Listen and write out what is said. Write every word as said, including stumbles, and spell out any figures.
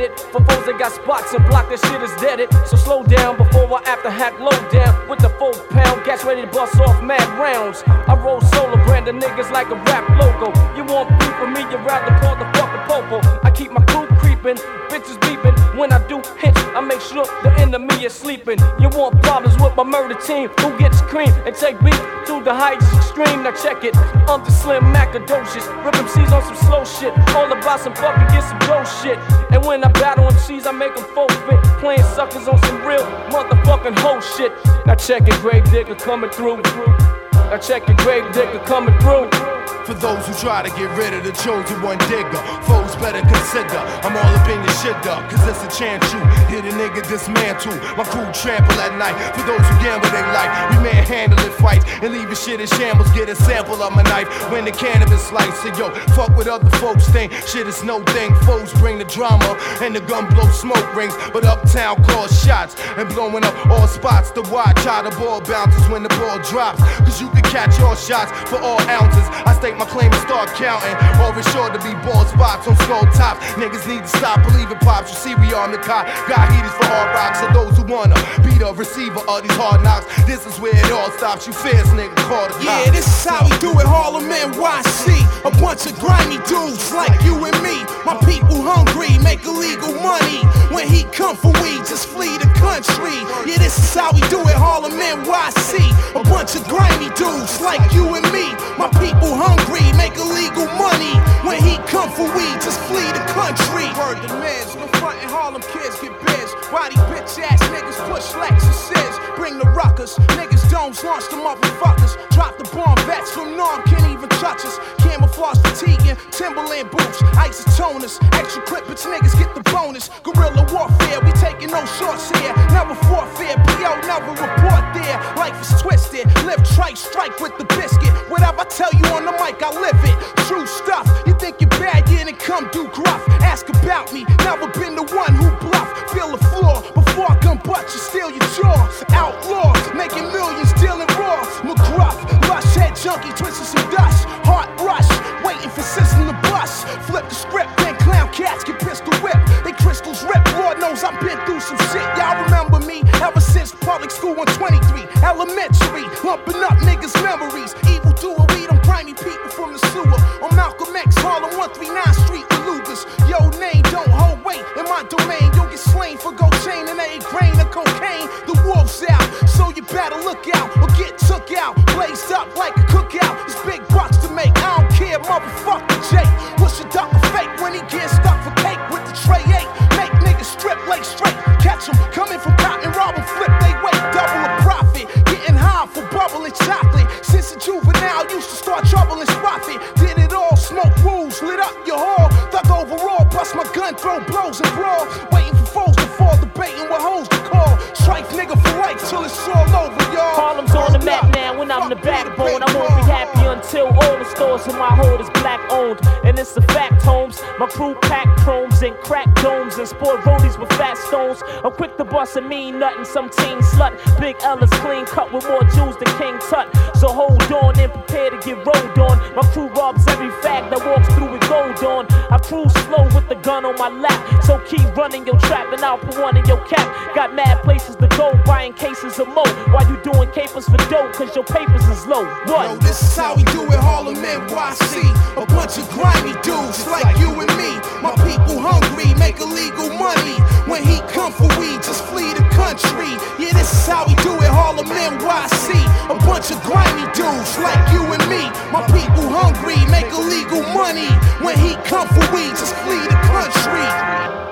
headed for foes that got spots and block that shit is deaded. So slow down before I after hack low down with the four pound gas ready to bust off mad rounds. I roll solo, brand of niggas like a rap logo. You want beef with me, you rather call the fucking popo. I keep my crew creeping, bitches beeping. When I do hits, I make sure the enemy is sleeping. You want problems with my murder team, who gets cream and take beef through the heights extreme. Now check it, I'm the Slim Macadocious, rip M Cs on some slow shit, all about some fucking get some dope shit. And when I battle M Cs, I make them forfeit, playing suckers on some real motherfucking hoe shit. Now check it, Grave Digger coming through. Now check it, Grave Digger coming through. For those who try to get rid of the chosen one digger, foes better consider I'm all up in your shit up, cause it's a chance you hit a nigga dismantle. My crew trample at night. For those who gamble they life, we manhandle it fights and leave your shit in shambles. Get a sample of my knife when the cannabis slice. So yo, fuck what other folks think, shit is no thing. Foes bring the drama and the gun blow smoke rings, but uptown calls shots and blowing up all spots. To watch how the ball bounces when the ball drops, cause you can catch all shots for all ounces. I stay my claim and start counting. Always sure to be bald spots on skull tops. Niggas need to stop believing pops. You see we on the cot. Got heaters for hard rocks. So those who wanna be the receiver of these hard knocks, this is where it all stops. You fierce nigga, call the cops. Yeah, this is how we do it, Harlem N Y C. A bunch of grimy dudes like you and me. My people hungry, make illegal money. When he come for weed, just flee the country. Yeah, this is how we do it, Harlem N Y C. A bunch of grimy dudes like you and me. My people hungry, make illegal money. When he come for weed, just flee the country. Word the mans, no frontin' Harlem kids get biz. Why these bitch ass niggas push Lexuses? Bring the ruckers, niggas domes, launch the motherfuckers. Drop the bomb, vets from Norm can't even touch us. Camouflage fatigue and Timberland boots, isotoners, extra clip, bitch niggas get the bonus. Guerrilla warfare, we taking no shorts here. Never forfeit, P O never report there. Life is twisted, live trite, strike with the biscuit. Whatever I tell you on the mic, I live it. True stuff, you think you're bad, yeah, then come do gruff. Ask about me, never been the one who bluff. Feel the floor, before I come butt you, steal your jaw. Outlaw, making millions, dealing raw. McGruff, lush head junkie, twisting some dust. Heart rush, waiting for system to bust. Flip the script, then clown cats get pistol whipped. They crystals rip, Lord knows I've been through some shit. Y'all remember me ever since public school one twenty-three. Elementary, lumping up niggas' memories. Evil doer, weed on grimy people from the sewer. On Malcolm X, Harlem, one thirty-ninth Street, the Lugas. Yo, name don't hold weight in my domain. You'll get slain for gold chain and a grain of cocaine. The wolf's out, so you better look out or get took out. Blazed up like a cookout. It's big bucks to make. I don't care, motherfucker Jake. What's your duck fake when he gets stuck for cake with the tray eight? Make niggas strip leg straight. Catch 'em coming from cotton, rob 'em, flip they weight. Double a profit, getting high for bubbling chocolate. Since a juvenile, used to start troubling profit. Did it all, smoke rules, lit up your hall. Thug overall, bust my gun, throw blows and brawl. Waiting for foes to fall, debating what hoes to call. Strife nigga for life till it's all over, y'all. Harlem's on the map now when I'm the backbone. I won't be happy until all the stores in my hood is black owned. And it's a fact, Holmes. My crew pack chromes and crack domes and sport roadies with fat stones. I'm quick to bust a mean nut and some teen slut. Big L is clean cut with more jewels than King Tut. So hold on and prepare to get rolled on. My crew robs every fag that walks through with gold on. I cruise slow with the gun on my lap. So keep running your trap and I'll put one in your cap. Got mad places to go, buying cases of mo. While you doing capers for dope, cause your papers is low. What? Yo, this is how we do it, Harlem N Y C. A bunch of grimy dudes like you and me. My people hungry, make illegal money. When he come for weed, just flee the country. Yeah, this is how we do it, Harlem N Y C. A bunch of grimy dudes like you and me. My people hungry, make illegal money. When he come for weed, just flee the country.